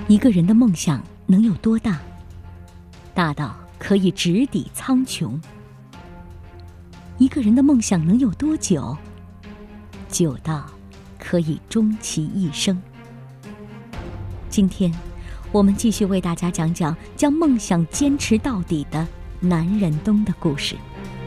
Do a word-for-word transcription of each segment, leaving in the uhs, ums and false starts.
一个人的梦想能有多大？大到可以直抵苍穹。一个人的梦想能有多久？久到可以终其一生。今天我们继续为大家讲讲将梦想坚持到底的南仁东的故事。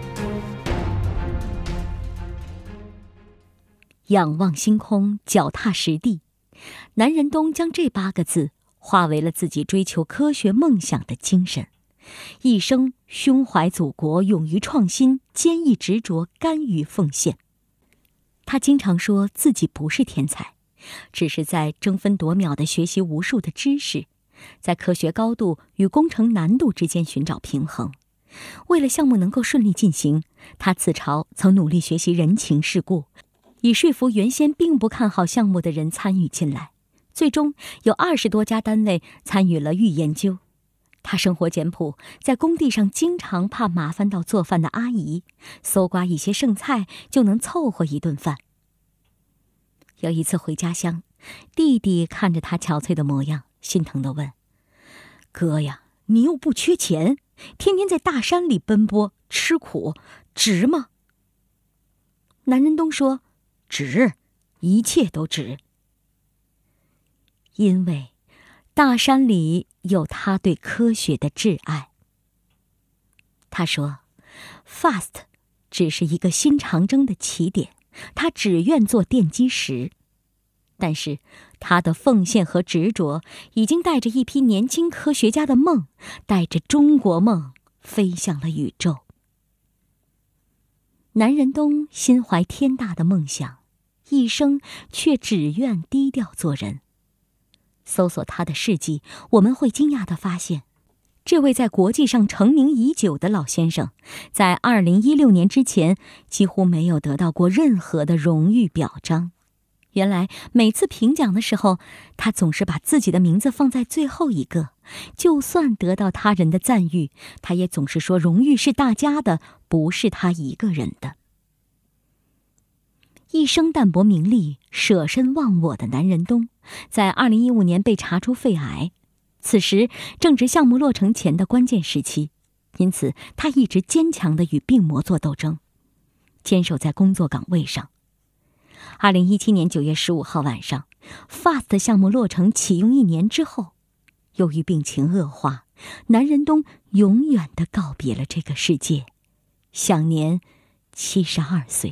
仰望星空，脚踏实地，南仁东将这八个字化为了自己追求科学梦想的精神，一生胸怀祖国，勇于创新，坚毅执着，甘于奉献。他经常说自己不是天才，只是在争分夺秒地学习无数的知识，在科学高度与工程难度之间寻找平衡。为了项目能够顺利进行，他自嘲曾努力学习人情世故，以说服原先并不看好项目的人参与进来。最终有二十多家单位参与了预研究。他生活简朴，在工地上经常怕麻烦到做饭的阿姨，搜刮一些剩菜就能凑合一顿饭。有一次回家乡，弟弟看着他憔悴的模样，心疼地问：哥呀，你又不缺钱，天天在大山里奔波吃苦，值吗？南仁东说：值，一切都值。因为大山里有他对科学的挚爱。他说 Fast 只是一个新长征的起点，他只愿做奠基石。但是他的奉献和执着已经带着一批年轻科学家的梦，带着中国梦飞向了宇宙。南仁东心怀天大的梦想，一生却只愿低调做人。搜索他的事迹，我们会惊讶地发现，这位在国际上成名已久的老先生，在二零一六年之前几乎没有得到过任何的荣誉表彰。原来每次评奖的时候，他总是把自己的名字放在最后一个，就算得到他人的赞誉，他也总是说荣誉是大家的，不是他一个人的。一生淡泊名利，舍身忘我的南仁东，在二零一五年被查出肺癌，此时正值项目落成前的关键时期，因此他一直坚强地与病魔作斗争，坚守在工作岗位上。二零一七年九月十五号晚上 ，Fast 项目落成启用一年之后，由于病情恶化，南仁东永远地告别了这个世界，享年七十二岁。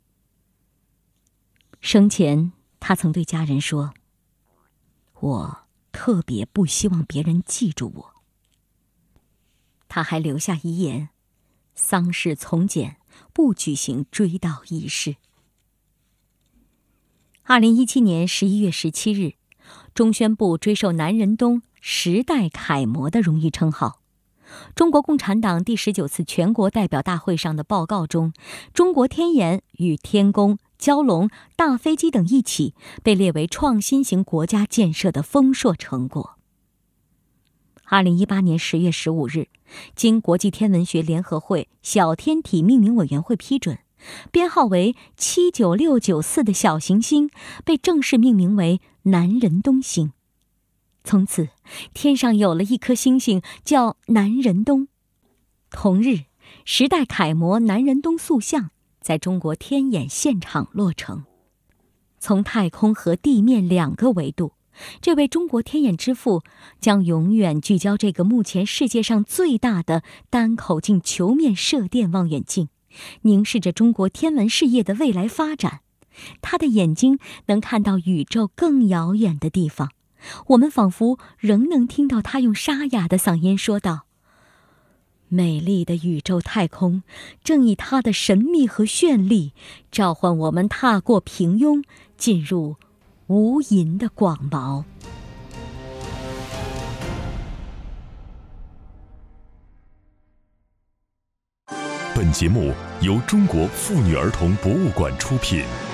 生前，他曾对家人说：我特别不希望别人记住我。他还留下遗言：丧事从简，不举行追悼仪式。二零一七年十一月十七日，中宣部追授南仁东时代楷模的荣誉称号。中国共产党第十九次全国代表大会上的报告中，中国天眼与天宫、蛟龙、大飞机等一起被列为创新型国家建设的丰硕成果。二零一八年十月十五日，经国际天文学联合会小天体命名委员会批准，编号为七九六九四的小行星被正式命名为南仁东星。从此，天上有了一颗星星叫南仁东。同日，时代楷模南仁东塑像在中国天眼现场落成。从太空和地面两个维度，这位中国天眼之父将永远聚焦这个目前世界上最大的单口径球面射电望远镜，凝视着中国天文事业的未来发展。他的眼睛能看到宇宙更遥远的地方，我们仿佛仍能听到他用沙哑的嗓音说道：美丽的宇宙太空正以它的神秘和绚丽召唤我们踏过平庸，进入无垠的广袤。 本节目由中国妇女儿童博物馆出品。